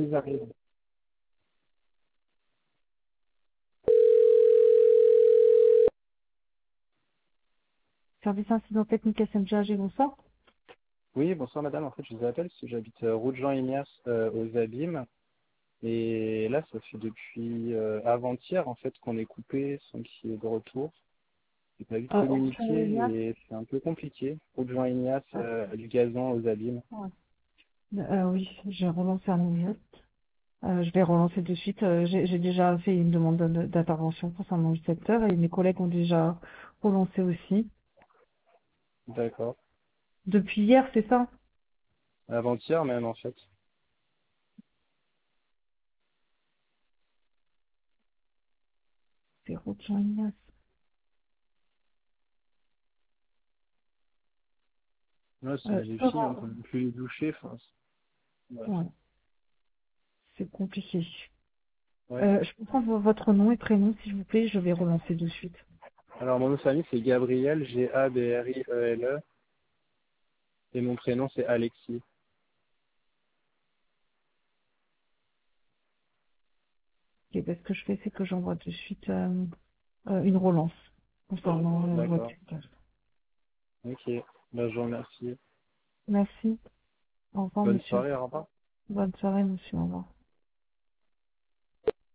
ils arrivent. Service incident technique SMG, bonsoir. Oui, bonsoir madame. En fait, je vous appelle parce que j'habite rue de Jean Ignace aux Abîmes. Et là, ça fait depuis avant-hier en fait qu'on est coupé sans qu'il y ait de retour. J'ai pas vu de Ignace, communiquer et c'est un peu compliqué. Rue de Jean Ignace, du gazon aux Abîmes. ouais. Oui, j'ai relancé un minute. Je vais relancer de suite. J'ai déjà fait une demande d'intervention concernant le secteur et mes collègues ont déjà relancé aussi. D'accord. Depuis hier, c'est ça? Avant-hier même en fait. C'est Route Jean Ignace. Là, c'est les filles, on Florent. peut même plus les doucher. Enfin, bref. Ouais, c'est compliqué. Ouais. Je peux prendre votre nom et prénom, s'il vous plaît, je vais relancer de suite. Alors mon nom de famille c'est Gabriel, Gabriele, et mon prénom c'est Alexis. Et ben, ce que je fais, c'est que j'envoie de suite une relance concernant votre D'accord. secteur. Ok. Ben, je vous remercie. Merci. Au revoir, Bonne monsieur. soirée, au revoir. Bonne soirée, monsieur. Au revoir.